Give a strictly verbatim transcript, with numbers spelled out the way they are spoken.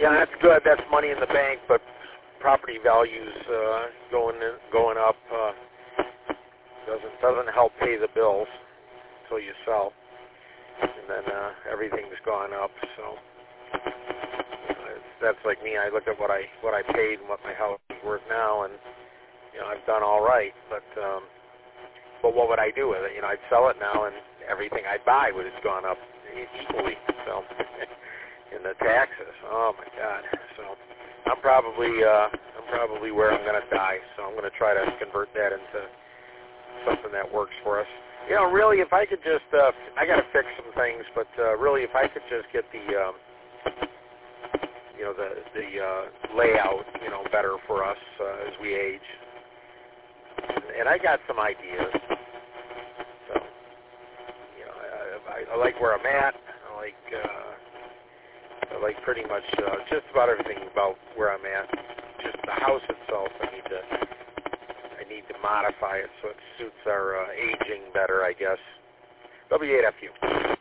Yeah, that's good. That's money in the bank, but property values uh, going in, going up uh, doesn't doesn't help pay the bills until you sell, and then uh, everything's gone up. So uh, that's like me. I look at what I what I paid and what my house is worth now, and you know I've done all right. But um, but what would I do with it? You know, I'd sell it now, and everything I'd buy would have gone up equally. So. And the taxes, oh my God! So I'm probably uh, I'm probably where I'm going to die. So I'm going to try to convert that into something that works for us. You know, really, if I could just, uh, I got to fix some things, but uh, really, if I could just get the, um, you know, the the uh, layout, you know, better for us uh, as we age. And I got some ideas. So you know, I, I, I like where I'm at. I like. Uh, I like pretty much uh, just about everything about where I'm at. Just the house itself, I need to I need to modify it so it suits our uh, aging better, I guess. W eight F U.